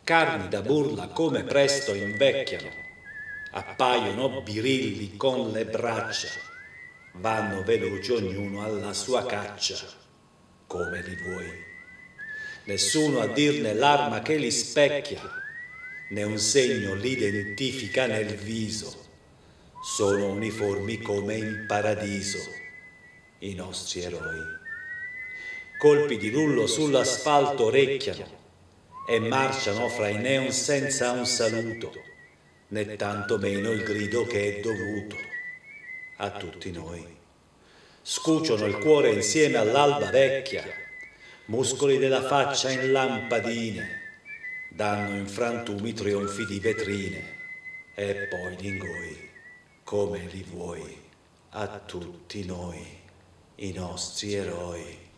carni da burla come presto invecchiano, appaiono birilli con le braccia, vanno veloci ognuno alla sua caccia, come li vuoi. Nessuno a dirne l'arma che li specchia, né un segno li identifica nel viso. Sono uniformi come in paradiso, i nostri eroi. Colpi di rullo sull'asfalto orecchiano e marciano fra i neon senza un saluto, né tanto meno il grido che è dovuto a tutti noi. Scuociono il cuore insieme all'alba vecchia, muscoli della faccia in lampadine, danno in frantumi trionfi di vetrine, e poi lingoi, come li vuoi, a tutti noi, i nostri eroi.